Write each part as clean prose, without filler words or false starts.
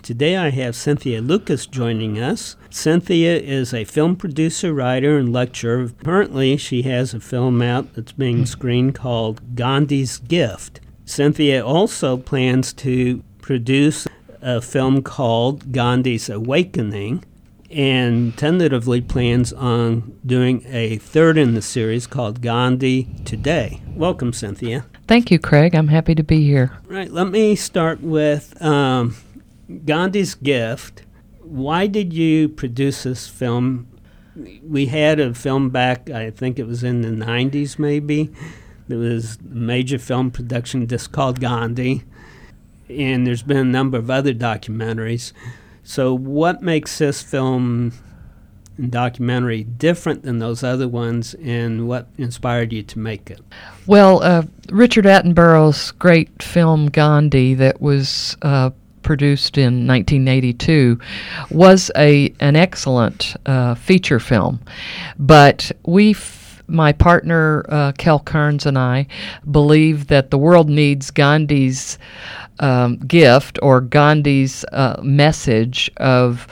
Today I have Cynthia Lucas joining us. Cynthia is a film producer, writer, and lecturer. Currently, she has a film out that's being screened called Gandhi's Gift. Cynthia also plans to produce a film called Gandhi's Awakening, and tentatively plans on doing a third in the series called Gandhi Today. Welcome, Cynthia. Thank you, Craig. I'm happy to be here. Right, let me start with Gandhi's Gift. Why did you produce this film? We had a film back, I think it was in the 90s maybe. There was a major film production just called Gandhi. And there's been a number of other documentaries. So what makes this film and documentary different than those other ones, and what inspired you to make it? Well, Richard Attenborough's great film Gandhi that was produced in 1982 was an excellent feature film. But my partner, Kel Kearns, and I believe that the world needs Gandhi's gift, or Gandhi's message of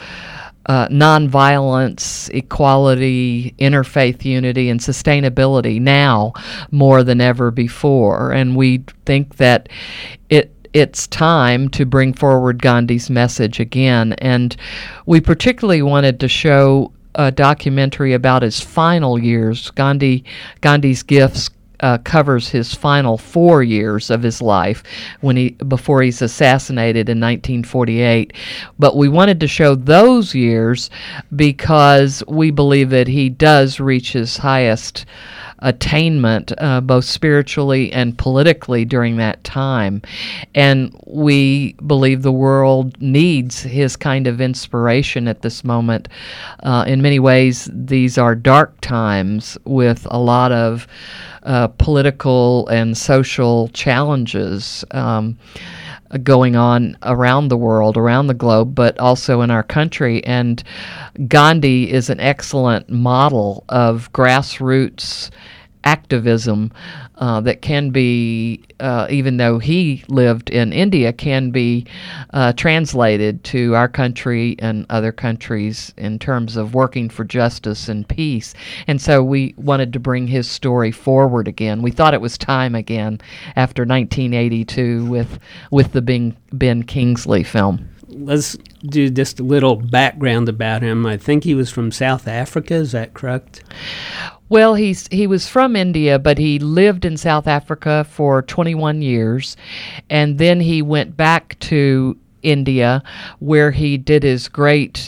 nonviolence, equality, interfaith unity, and sustainability now more than ever before. And we think that it's time to bring forward Gandhi's message again. And we particularly wanted to show a documentary about his final years. Gandhi's Gifts covers his final 4 years of his life before he's assassinated in 1948. But we wanted to show those years because we believe that he does reach his highest attainment, both spiritually and politically, during that time. And we believe the world needs his kind of inspiration at this moment. In many ways, these are dark times with a lot of political and social challenges going on around the world, around the globe, but also in our country. And Gandhi is an excellent model of grassroots activism that can be, even though he lived in India, can be translated to our country and other countries in terms of working for justice and peace. And so we wanted to bring his story forward again. We thought it was time again after 1982 with the Ben Kingsley film. Let's do just a little background about him. I think he was from South Africa, is that correct? Well, he was from India, but he lived in South Africa for 21 years, and then he went back to India, where he did his great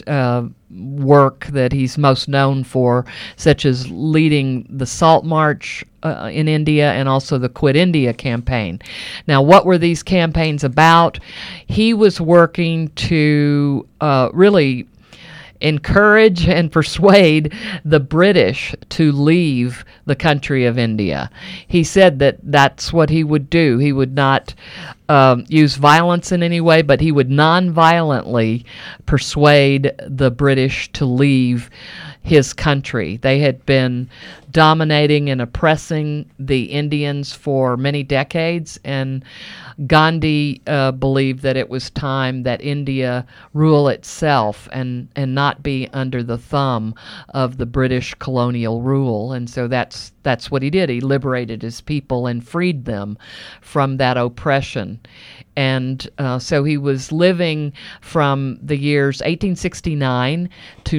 work that he's most known for, such as leading the Salt March in India and also the Quit India campaign. Now, what were these campaigns about? He was working to really encourage and persuade the British to leave the country of India. He said that that's what he would do. He would not use violence in any way, but he would non-violently persuade the British to leave his country. They had been dominating and oppressing the Indians for many decades, and Gandhi believed that it was time that India rule itself and not be under the thumb of the British colonial rule. And so that's what he did. He liberated his people and freed them from that oppression. And so he was living from the years 1869 to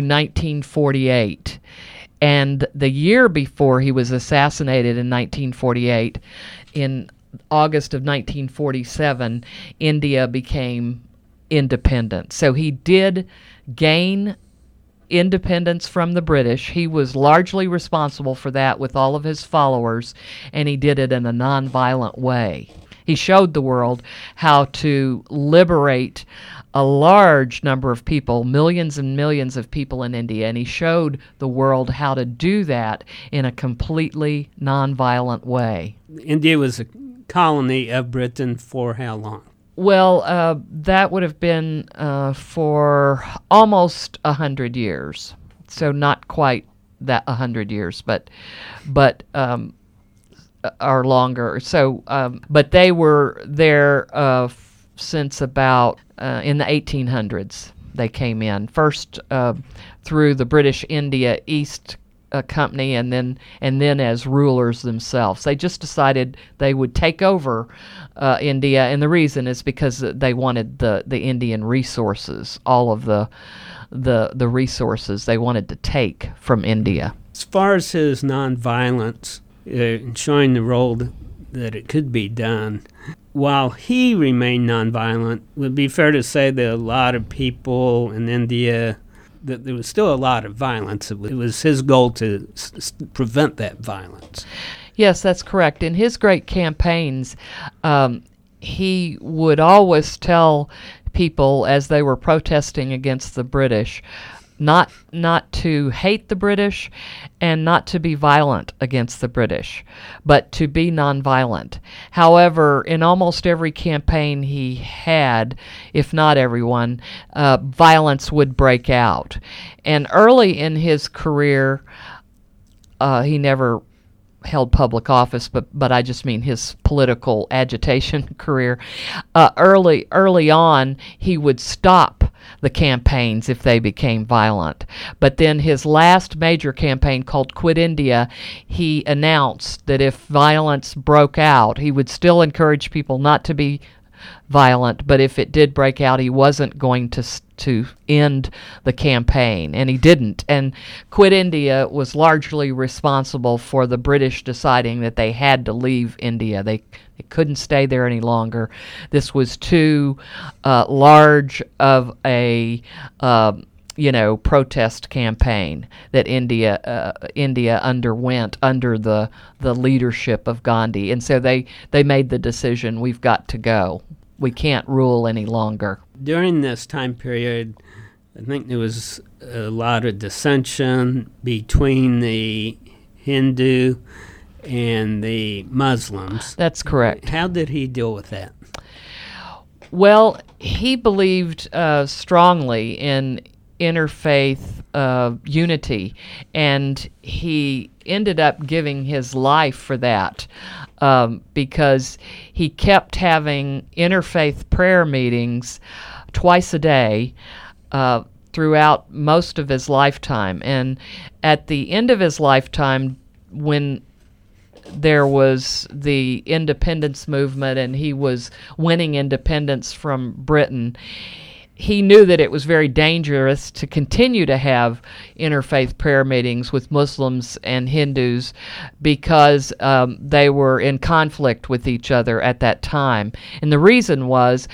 1948. And the year before he was assassinated in 1948, in August of 1947, India became independent. So he did gain independence from the British. He was largely responsible for that with all of his followers, and he did it in a nonviolent way. He showed the world how to liberate a large number of people, millions and millions of people in India, and he showed the world how to do that in a completely nonviolent way. India was a colony of Britain for how long? Well, that would have been for almost 100 years. So not quite that 100 years, but or longer. So, but they were there since about in the 1800s. They came in first through the British India East Company, and then as rulers themselves. They just decided they would take over India, and the reason is because they wanted the Indian resources, all of the resources they wanted to take from India. As far as his nonviolence, showing the role that it could be done, while he remained nonviolent, it would be fair to say that a lot of people in India, that there was still a lot of violence. It was his goal to prevent that violence. Yes, that's correct. In his great campaigns, he would always tell people as they were protesting against the British not to hate the British and not to be violent against the British, but to be nonviolent. However, in almost every campaign he had, if not everyone, violence would break out. And early in his career, he never held public office, but I just mean his political agitation career. Early on, he would stop the campaigns if they became violent. But then his last major campaign, called Quit India, he announced that if violence broke out, he would still encourage people not to be violent, but if it did break out, he wasn't going to end the campaign, and he didn't. And Quit India was largely responsible for the British deciding that they had to leave India. They couldn't stay there any longer. This was too large of a protest campaign that India underwent under the leadership of Gandhi, and so they made the decision: we've got to go. We can't rule any longer. During this time period, I think there was a lot of dissension between the Hindu and the Muslims. That's correct. How did he deal with that? Well, he believed strongly in interfaith unity, and he ended up giving his life for that because he kept having interfaith prayer meetings twice a day throughout most of his lifetime. And at the end of his lifetime, when there was the independence movement and he was winning independence from Britain, he knew that it was very dangerous to continue to have interfaith prayer meetings with Muslims and Hindus because they were in conflict with each other at that time. And the reason was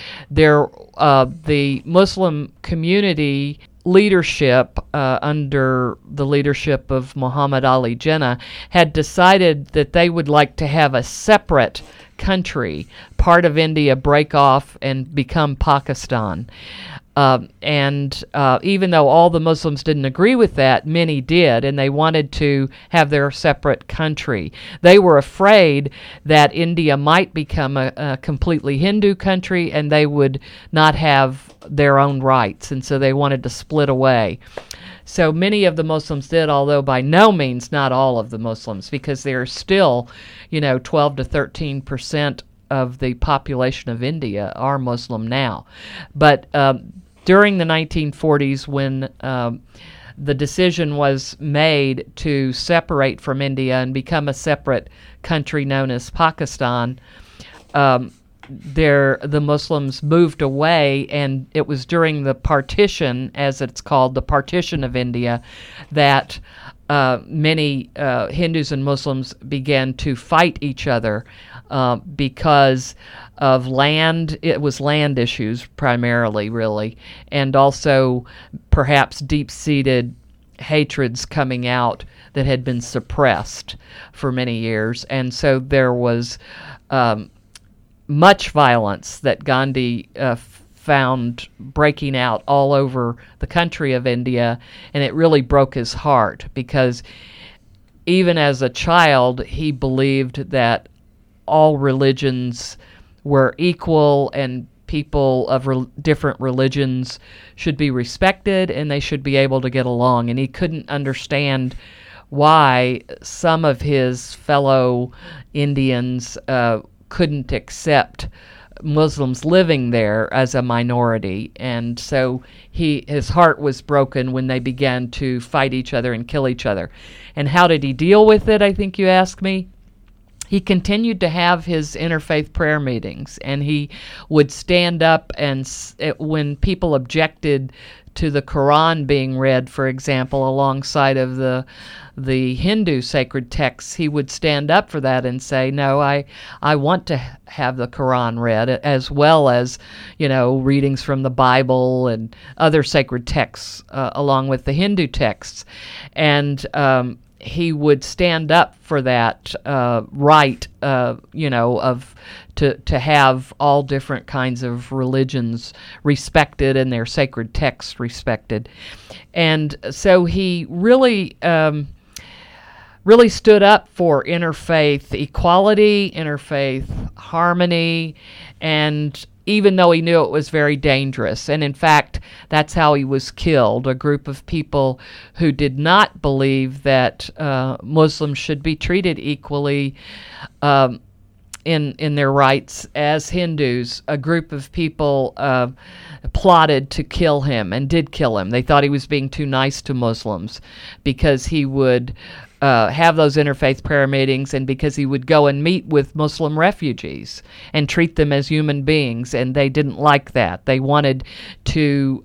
the Muslim community leadership under the leadership of Muhammad Ali Jinnah had decided that they would like to have a separate country, part of India, break off and become Pakistan. And even though all the Muslims didn't agree with that, many did, and they wanted to have their separate country. They were afraid that India might become a completely Hindu country and they would not have their own rights, and so they wanted to split away. So many of the Muslims did, although by no means not all of the Muslims, because there are still, 12 to 13% of the population of India are Muslim now. But during the 1940s, when the decision was made to separate from India and become a separate country known as Pakistan, the Muslims moved away, and it was during the partition, as it's called, the partition of India, that many Hindus and Muslims began to fight each other because of land. It was land issues primarily, really, and also perhaps deep-seated hatreds coming out that had been suppressed for many years. And so there was much violence that Gandhi found breaking out all over the country of India, and it really broke his heart because even as a child, he believed that all religions were equal and people of different religions should be respected and they should be able to get along. And he couldn't understand why some of his fellow Indians couldn't accept Muslims living there as a minority, and so his heart was broken when they began to fight each other and kill each other. And how did he deal with it, I think you ask me? He continued to have his interfaith prayer meetings, and he would stand up and when people objected to the Quran being read, for example, alongside of the Hindu sacred texts, he would stand up for that and say, no, I want to have the Quran read, as well as, readings from the Bible and other sacred texts along with the Hindu texts. And he would stand up for that right, to have all different kinds of religions respected and their sacred texts respected. And so he really stood up for interfaith equality, interfaith harmony, and even though he knew it was very dangerous. And in fact, that's how he was killed. A group of people who did not believe that Muslims should be treated equally in their rights as Hindus. A group of people plotted to kill him and did kill him. They thought he was being too nice to Muslims because he would have those interfaith prayer meetings, and because he would go and meet with Muslim refugees and treat them as human beings, and they didn't like that. They wanted to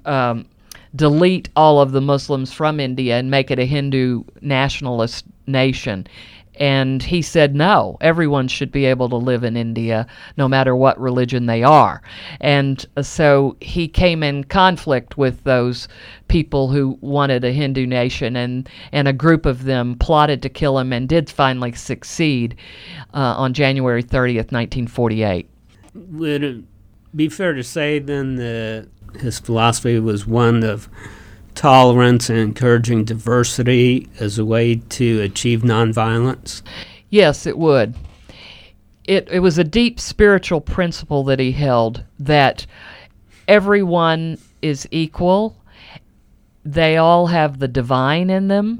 delete all of the Muslims from India and make it a Hindu nationalist nation. And he said, no, everyone should be able to live in India no matter what religion they are. And so he came in conflict with those people who wanted a Hindu nation, and a group of them plotted to kill him and did finally succeed on January 30th, 1948. Would it be fair to say then that his philosophy was one of tolerance and encouraging diversity as a way to achieve nonviolence? Yes, it would. It was a deep spiritual principle that he held, that everyone is equal, they all have the divine in them,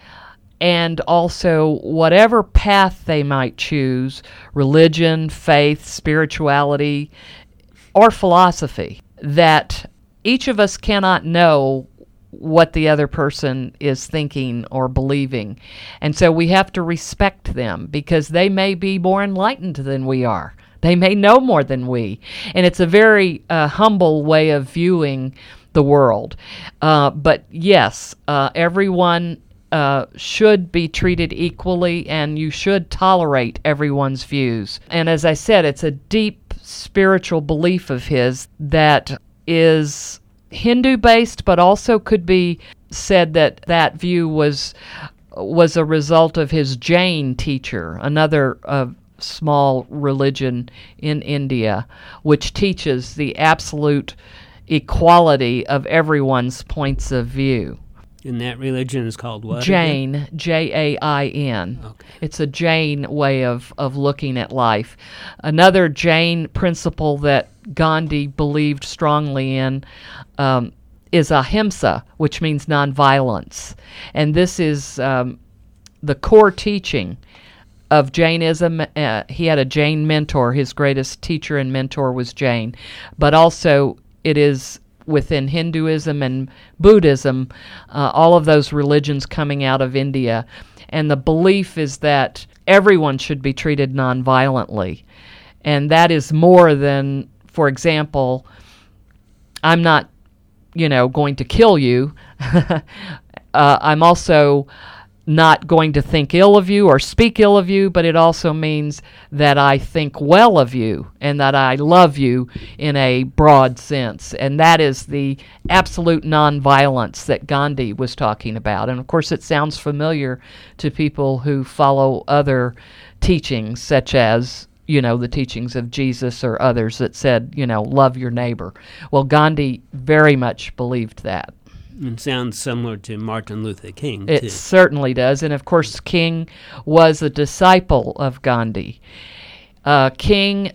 and also whatever path they might choose, religion, faith, spirituality, or philosophy, that each of us cannot know what the other person is thinking or believing. And so we have to respect them, because they may be more enlightened than we are. They may know more than we. And it's a very humble way of viewing the world. But yes, everyone should be treated equally, and you should tolerate everyone's views. And as I said, it's a deep spiritual belief of his that is Hindu-based, but also could be said that that view was a result of his Jain teacher, another small religion in India, which teaches the absolute equality of everyone's points of view. And that religion is called what? Jain, again? Jain. Okay. It's a Jain way of looking at life. Another Jain principle that Gandhi believed strongly in is ahimsa, which means nonviolence. And this is the core teaching of Jainism. He had a Jain mentor. His greatest teacher and mentor was Jain. But also it is within Hinduism and Buddhism, all of those religions coming out of India. And the belief is that everyone should be treated nonviolently. And that is more than, for example, I'm not, going to kill you. I'm also not going to think ill of you or speak ill of you, but it also means that I think well of you and that I love you in a broad sense. And that is the absolute nonviolence that Gandhi was talking about. And of course, it sounds familiar to people who follow other teachings, such as the teachings of Jesus or others that said, love your neighbor. Well, Gandhi very much believed that. It sounds similar to Martin Luther King, too. It certainly does. And, of course, King was a disciple of Gandhi. King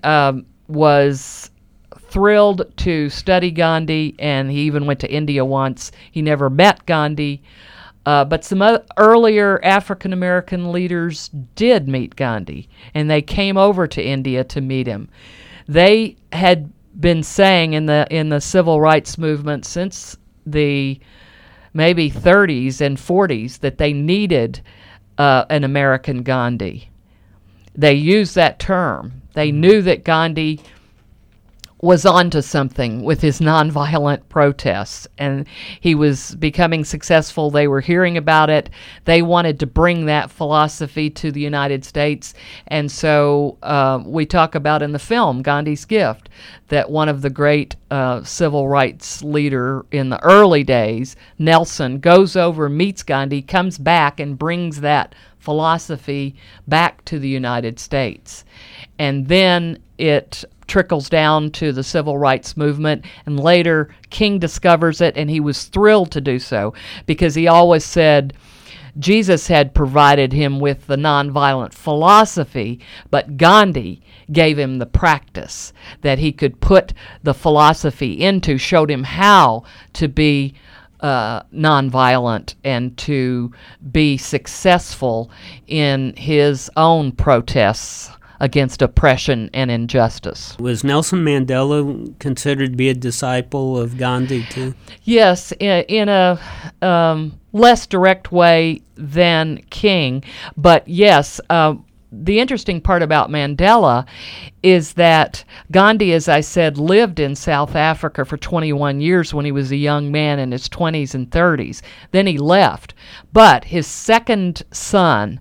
was thrilled to study Gandhi, and he even went to India once. He never met Gandhi. But some earlier African-American leaders did meet Gandhi, and they came over to India to meet him. they had been saying in the civil rights movement since the maybe 30s and 40s that they needed an American Gandhi. They used that term. They knew that Gandhi was onto something with his nonviolent protests, and he was becoming successful. They were hearing about it. They wanted to bring that philosophy to the United States, and so we talk about in the film Gandhi's Gift that one of the great civil rights leader in the early days, Nelson, goes over, meets Gandhi, comes back and brings that philosophy back to the United States. And then it trickles down to the civil rights movement, and later King discovers it, and he was thrilled to do so because he always said Jesus had provided him with the nonviolent philosophy, but Gandhi gave him the practice that he could put the philosophy into, showed him how to be nonviolent and to be successful in his own protests against oppression and injustice. Was Nelson Mandela considered to be a disciple of Gandhi too? Yes, in a less direct way than King, but yes, the interesting part about Mandela is that Gandhi, as I said, lived in South Africa for 21 years when he was a young man in his 20s and 30s. Then he left. But his second son,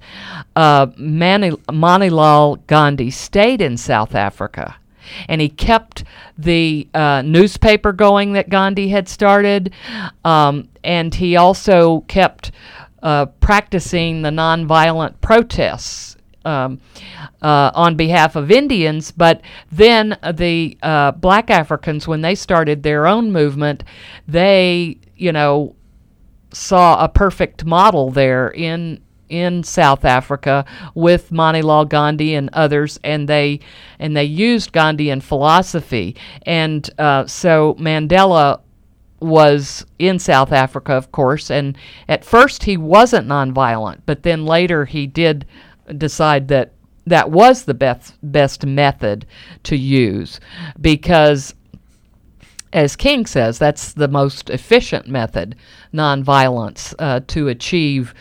Manilal Gandhi, stayed in South Africa. And he kept the newspaper going that Gandhi had started, and he also kept practicing the nonviolent protests on behalf of Indians. But then the black Africans, when they started their own movement, they, saw a perfect model there in South Africa with Manilal Gandhi and others, and they used Gandhian philosophy. And so Mandela was in South Africa, of course, and at first he wasn't nonviolent, but then later he did decide that that was the best method to use, because, as King says, that's the most efficient method, nonviolence, to achieve,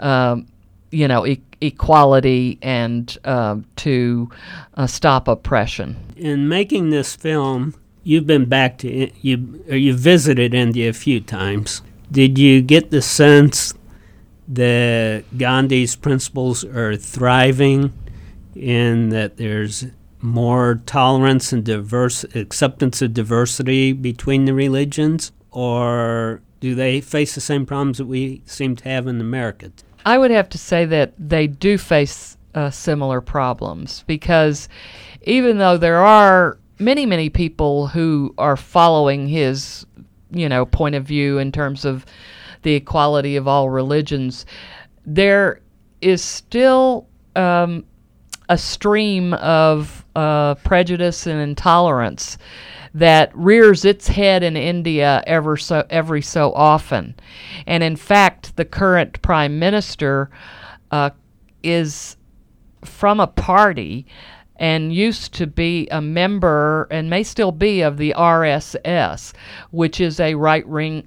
equality and to stop oppression. In making this film, you've been back to you visited India a few times. Did you get the sense that Gandhi's principles are thriving, in that there's more tolerance and acceptance of diversity between the religions, or do they face the same problems that we seem to have in America? I would have to say that they do face similar problems, because even though there are many people who are following his, point of view in terms of the equality of all religions, there is still a stream of prejudice and intolerance that rears its head in India every so often. And in fact, the current prime minister is from a party and used to be a member, and may still be, of the RSS, which is a right-wing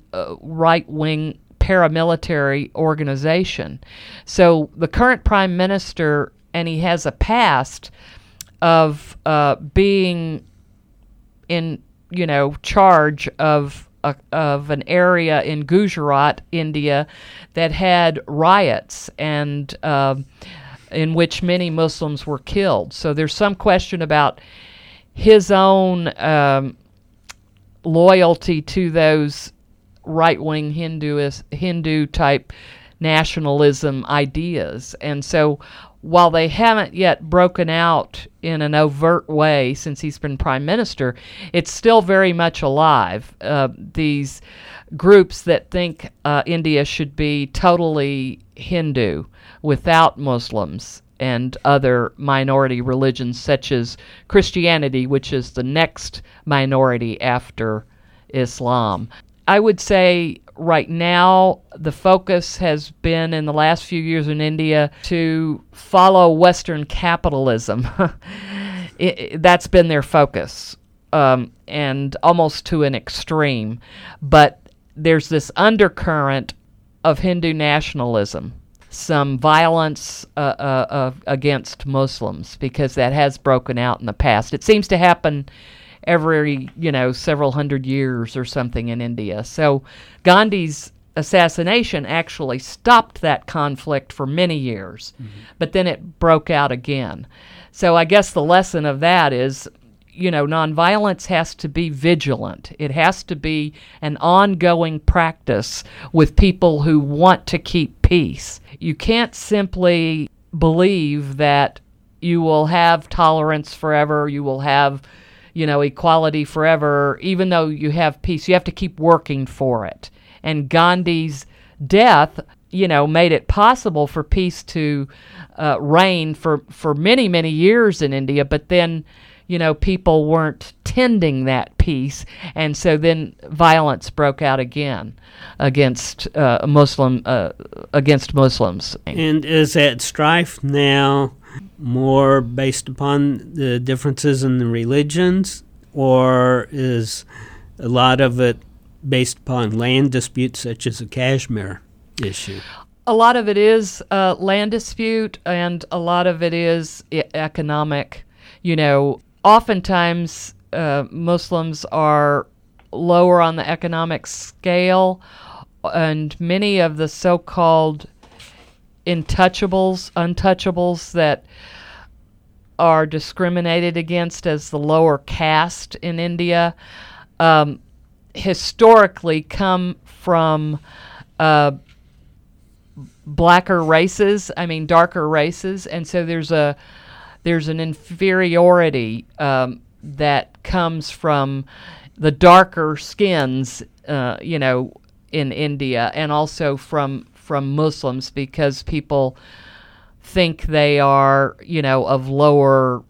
paramilitary organization. So the current prime minister, and he has a past of being in, charge of an area in Gujarat, India, that had riots and in which many Muslims were killed. So there's some question about his own loyalty to those right-wing Hindu-type nationalism ideas. And so while they haven't yet broken out in an overt way since he's been prime minister, it's still very much alive. These groups that think India should be totally Hindu without Muslims and other minority religions such as Christianity, which is the next minority after Islam. I would say right now the focus has been in the last few years in India to follow Western capitalism That's been their focus, and almost to an extreme. But there's this undercurrent of Hindu nationalism, some violence against Muslims, because that has broken out in the past. It seems to happen every, several hundred years or something in India. So Gandhi's assassination actually stopped that conflict for many years, but then it broke out again. So I guess the lesson of that is, nonviolence has to be vigilant. It has to be an ongoing practice with people who want to keep peace. You can't simply believe that you will have tolerance forever, you will have, equality forever, even though you have peace. You have to keep working for it. And Gandhi's death, made it possible for peace to reign for many, many years in India, but then, people weren't tending that peace, and so then violence broke out again against Muslims. And is that strife now more based upon the differences in the religions, or is a lot of it based upon land disputes such as the Kashmir issue? A lot of it is land dispute, and a lot of it is economic. Oftentimes Muslims are lower on the economic scale, and many of the so-called untouchables that are discriminated against as the lower caste in India, historically come from darker races, and so there's an inferiority that comes from the darker skins, in India, and also from Muslims, because people think they are, of lower,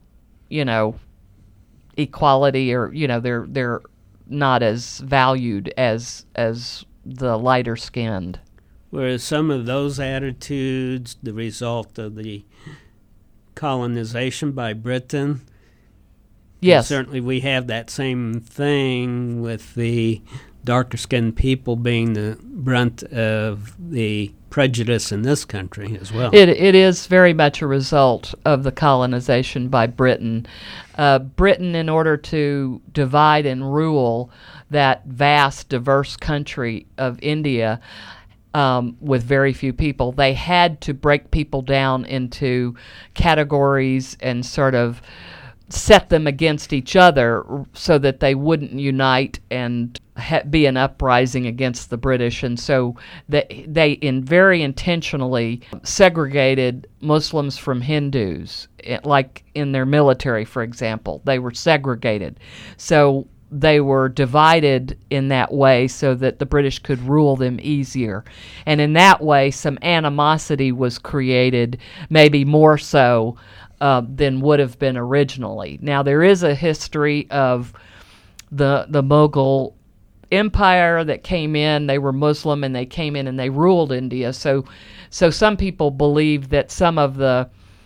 equality, or they're not as valued as the lighter skinned. Whereas some of those attitudes, the result of the colonization by Britain. Yes. Certainly we have that same thing with the darker-skinned people being the brunt of the prejudice in this country as well. It is very much a result of the colonization by Britain. Britain, in order to divide and rule that vast, diverse country of India, with very few people, they had to break people down into categories and sort of set them against each other so that they wouldn't unite and be an uprising against the British. And so they very intentionally segregated Muslims from Hindus, like in their military, for example. They were segregated. So they were divided in that way so that the British could rule them easier. And in that way, some animosity was created, maybe more so than would have been originally. Now, there is a history of the Mughal Empire that came in. They were Muslim, and they came in and they ruled India. So some people believe that some of the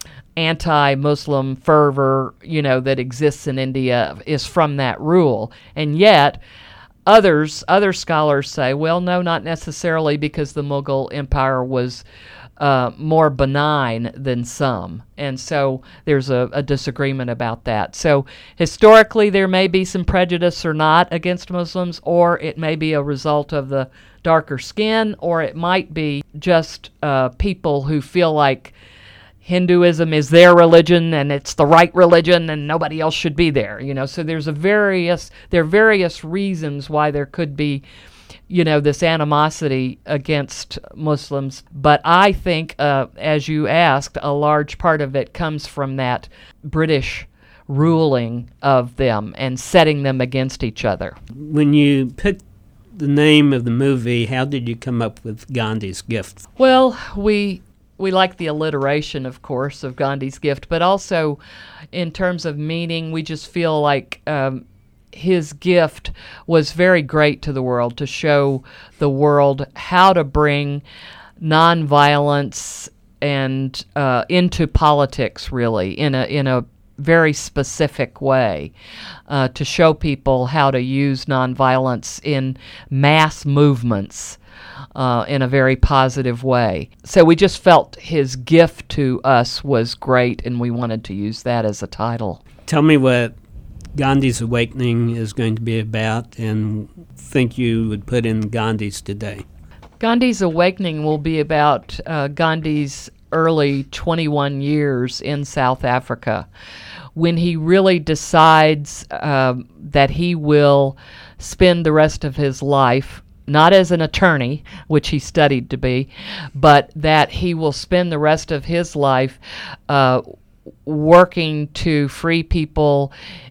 anti-Muslim fervor, that exists in India is from that rule. And yet, other scholars say, well, no, not necessarily, because the Mughal Empire was more benign than some. And so there's a disagreement about that. So historically, there may be some prejudice or not against Muslims, or it may be a result of the darker skin, or it might be just people who feel like Hinduism is their religion and it's the right religion and nobody else should be there. So there are various reasons why there could be this animosity against Muslims. But I think, as you asked, a large part of it comes from that British ruling of them and setting them against each other. When you picked the name of the movie, how did you come up with Gandhi's Gift? Well, we like the alliteration, of course, of Gandhi's Gift, but also in terms of meaning, we just feel like his gift was very great to the world, to show the world how to bring nonviolence and into politics, really, in very specific way to show people how to use nonviolence in mass movements in a very positive way. So we just felt his gift to us was great, and we wanted to use that as a title. Tell me what Gandhi's Awakening is going to be about, and think you would put in Gandhi's today. Gandhi's Awakening will be about Gandhi's early 21 years in South Africa, when he really decides that he will spend the rest of his life not as an attorney, which he studied to be, but that he will spend the rest of his life working to free people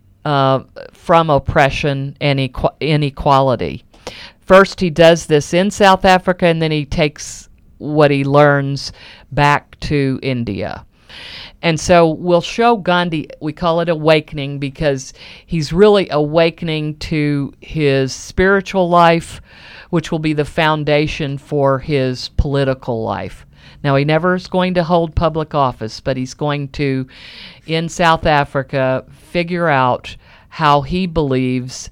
from oppression and inequality. First, he does this in South Africa, and then he takes what he learns back to India. And so we'll show Gandhi, we call it Awakening, because he's really awakening to his spiritual life, which will be the foundation for his political life. Now, he never is going to hold public office, but he's going to, in South Africa, figure out how he believes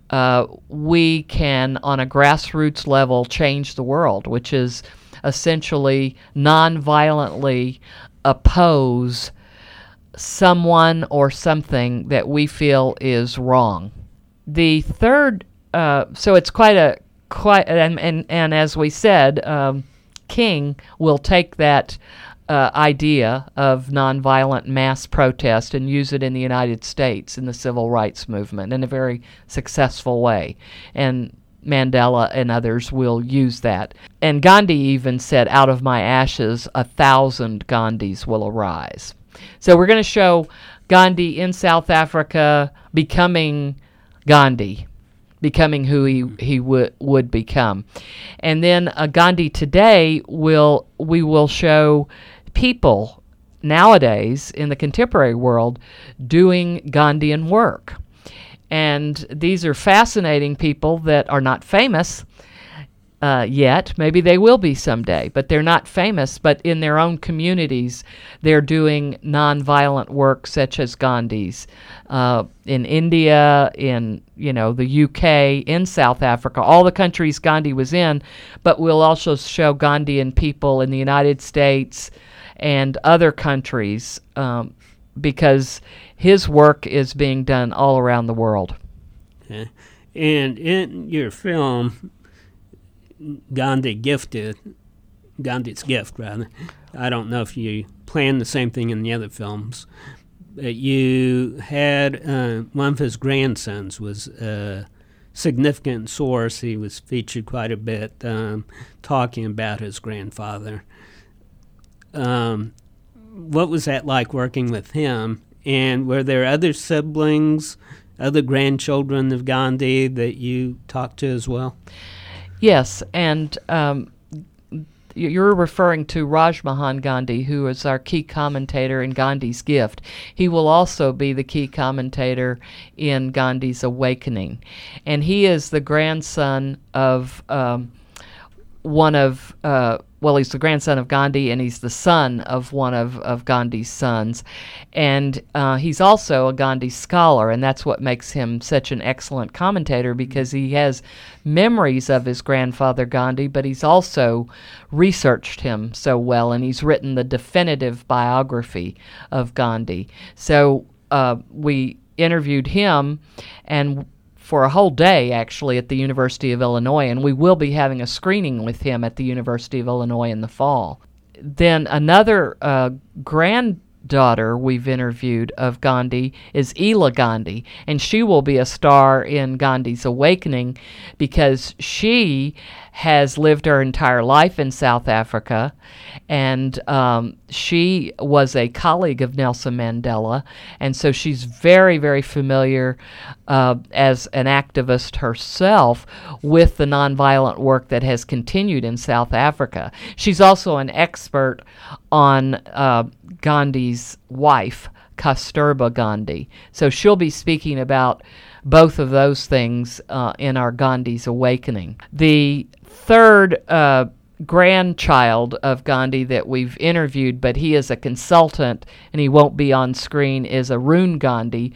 we can, on a grassroots level, change the world, which is essentially non-violently oppose someone or something that we feel is wrong. The third, so it's and as we said, King will take that idea of nonviolent mass protest and use it in the United States in the civil rights movement in a very successful way. And Mandela and others will use that. And Gandhi even said, out of my ashes, 1,000 Gandhis will arise. So we're going to show Gandhi in South Africa becoming Gandhi, becoming who he would become. And then Gandhi today we will show people nowadays in the contemporary world doing Gandhian work. And these are fascinating people that are not famous yet. Maybe they will be someday, but they're not famous. But in their own communities, they're doing nonviolent work such as Gandhi's in India, in the UK, in South Africa, all the countries Gandhi was in. But we'll also show Gandhian people in the United States and other countries because his work is being done all around the world. Okay. And in your film, Gandhi's Gift, rather. I don't know if you planned the same thing in the other films. But you had one of his grandsons was a significant source. He was featured quite a bit talking about his grandfather. What was that like working with him? And were there other siblings, other grandchildren of Gandhi that you talked to as well? Yes, and you're referring to Rajmohan Gandhi, who is our key commentator in Gandhi's Gift. He will also be the key commentator in Gandhi's Awakening. And he is the grandson of he's the grandson of Gandhi, and he's the son of one of Gandhi's sons. And he's also a Gandhi scholar, and that's what makes him such an excellent commentator, because he has memories of his grandfather Gandhi, but he's also researched him so well, and he's written the definitive biography of Gandhi. So we interviewed him, and for a whole day, actually, at the University of Illinois, and we will be having a screening with him at the University of Illinois in the fall. Then another granddaughter we've interviewed of Gandhi is Ela Gandhi, and she will be a star in Gandhi's Awakening because she has lived her entire life in South Africa, and she was a colleague of Nelson Mandela, and so she's very, very familiar as an activist herself with the nonviolent work that has continued in South Africa. She's also an expert on Gandhi's wife, Kasturba Gandhi, so she'll be speaking about both of those things in our Gandhi's Awakening. The third grandchild of Gandhi that we've interviewed, but he is a consultant and he won't be on screen, is Arun Gandhi,